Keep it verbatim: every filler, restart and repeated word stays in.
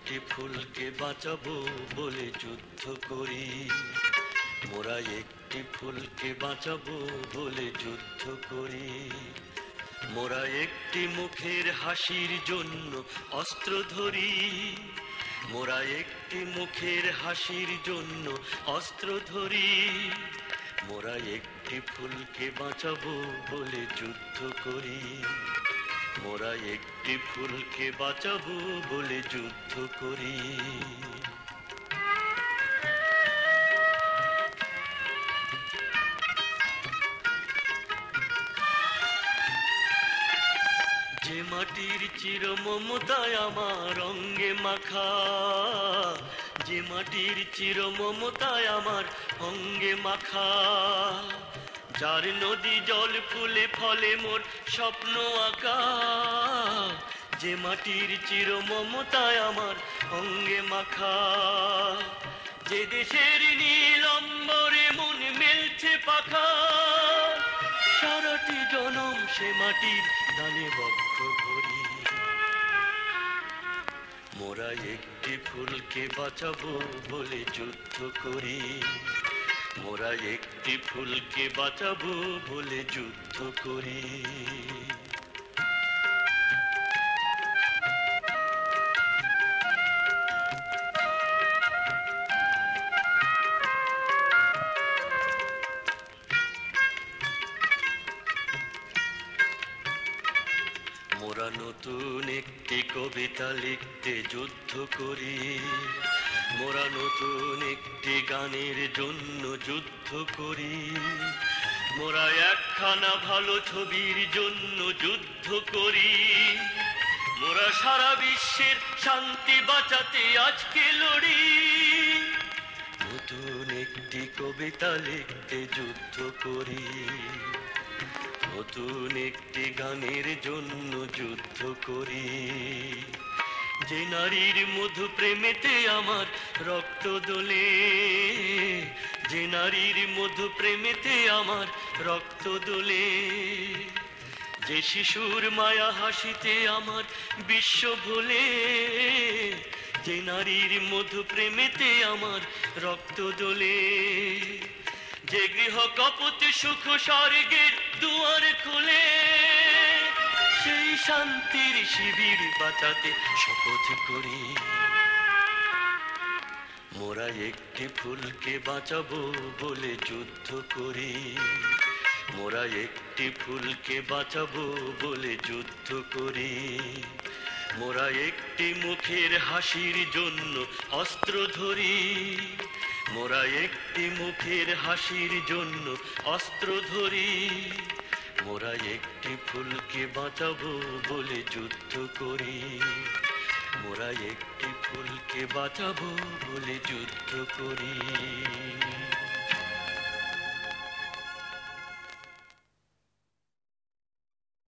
একটি ফুলকে বাঁচাবো বলে যুদ্ধ করি, মোরা একটি ফুলকে বাঁচাবো বলে যুদ্ধ করি। মোরা একটি মুখের হাসির জন্য অস্ত্র ধরি, মোরা একটি মুখের হাসির জন্য অস্ত্র ধরি। মোরা একটি ফুলকে বাঁচাবো বলে যুদ্ধ করি, মোরা একটি ফুলকে বাঁচাবো বলে যুদ্ধ করি। যে মাটির চির মমতায় আমার অঙ্গে মাখা, যে মাটির চির মমতায় আমার অঙ্গে মাখা, যার নদী জল ফুলে ফলে মোর স্বপ্ন আঁকা। যে মাটির চির মমতায় আমার অঙ্গে মাখা, যে দেশের নীল অম্বরে মন মেলছে পাখা, সারাটি জনম সে মাটির দানে বক্ষ ভরি। মোরা একটি ফুলকে বাঁচাবো বলে যুদ্ধ করি, মোরা একটি ফুলকে বাঁচাবো বলে যুদ্ধ করি। মোরা নতুন একটি কবিতা লিখতে যুদ্ধ করি, মোরা নতুন একটি গানের জন্য যুদ্ধ করি। মোরা একখানা ভালো ছবির জন্য যুদ্ধ করি, মোরা সারা বিশ্বের শান্তি বাঁচাতে আজকে লড়ি। নতুন একটি কবিতা লিখতে যুদ্ধ করি, নতুন একটি গানের জন্য যুদ্ধ করি। যে নারীর মধু প্রেমেতে আমার রক্ত দোলে, যে নারীর মধু প্রেমেতে আমার রক্ত দোলে, যে শিশুর মায়া হাসিতে আমার বিশ্ব ভোলে, যে নারীর মধু প্রেমেতে আমার রক্ত দোলে, যে গৃহ কপতি সুখ স্বর্গের দুয়ার খুলে, সেই শান্তির শিবির বাঁচাতে শপথ করি। মোরা একটি ফুলকে বাঁচাবো বলে যুদ্ধ করি, মোরা একটি ফুলকে বাঁচাবো বলে যুদ্ধ করি। মোরা একটি মুখের হাসির জন্য অস্ত্র ধরি, মোরা একটি মুখের হাসির জন্য অস্ত্র ধরি। মোরা একটি ফুলকে বাঁচাবো বলে যুদ্ধ করি, মোরা একটি ফুলকে বাঁচাবো বলে যুদ্ধ করি।